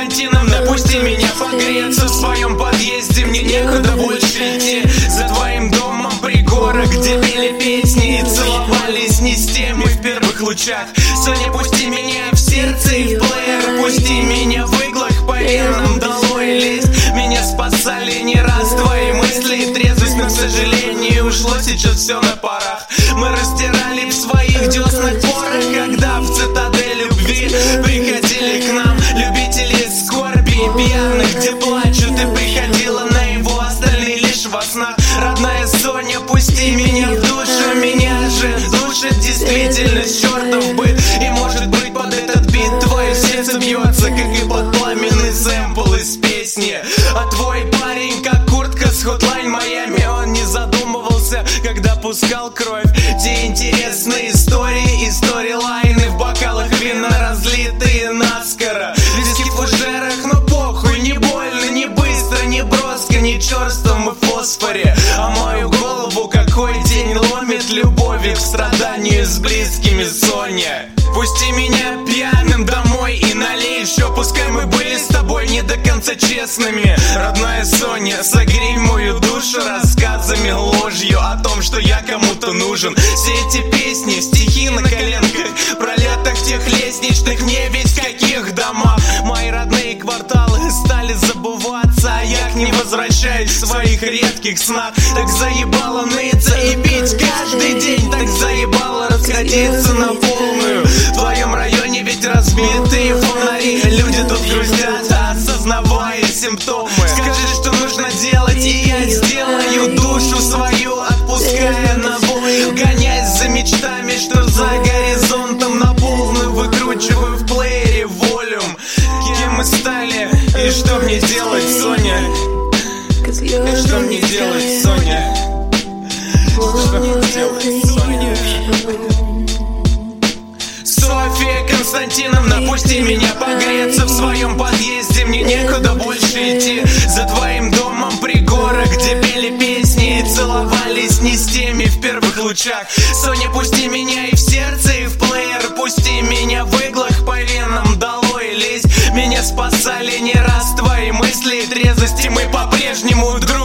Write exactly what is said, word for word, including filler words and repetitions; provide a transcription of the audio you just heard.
Константиновна, пусти меня погреться в своем подъезде. Мне некуда больше идти за твоим домом пригорок, где пели песни и целовались не с тем и в первых лучах. Соня, пусти меня в сердце и в плеер, пусти меня в иглах по венам, долой лезть. Меня спасали не раз твои мысли и трезвость, но, к сожалению, ушло сейчас все на парах. Мы растирали в своих деснах порох, когда в цитадель любви приходили к нам любители скорби и пьяных, где плачут, и приходила на его остальные лишь во снах. Родная Соня, пусти меня в душу, меня же душит действительность, чертов быт. И может быть под этот бит твое сердце бьется, как и под пламенный сэмпл из песни. А твой парень, как куртка с Hotline Miami, он не задумывался, когда пускал кровь. Те интересные истории и сторилайны в бокалах вина, разлитые наскоро. Виски в фужерах, но похуй, не больно, не быстро, не броско, не черством и фосфоре. А мою голову какой день ломит любовью к страданию с близкими, Соня. Пусти меня пьяным домой и налей еще, пускай мы были с тобой не до конца честными. Родная Соня, согрей мою душу рассказами, ложью о том, что я кому-то нужен. Все эти песни, стихи на коленках, пролетах тех лестничных, мне ведь в каких домах. Мои родные кварталы стали забываться, а я к ним возвращаюсь в своих редких снах. Так заебало ныться и пить каждый день, так заебало расходиться на полную. В твоем районе ведь разбитые фонари, люди тут грустят, осознавая симптомы. Скажи, что нужно делать, и я сделаю, душу свою отпуская на волю, гонясь за мечтами, что за горизонтом, на полную выкручиваю в плеере волюм. Кем мы стали, и что мне делать, Соня? И что мне делать, Соня? Что мне делать, Соня? Софья Константиновна, пусти меня погреться в своем подъезде. Мне некуда больше идти за твоим домом пригорок, где пели песни и целовались не с теми в первых лучах. Соня, пусти меня и в сердце, и в плеер, пусти меня в иглах по венам, долой лезть. Меня спасали не раз твои мысли и трезвости, мы по-прежнему друг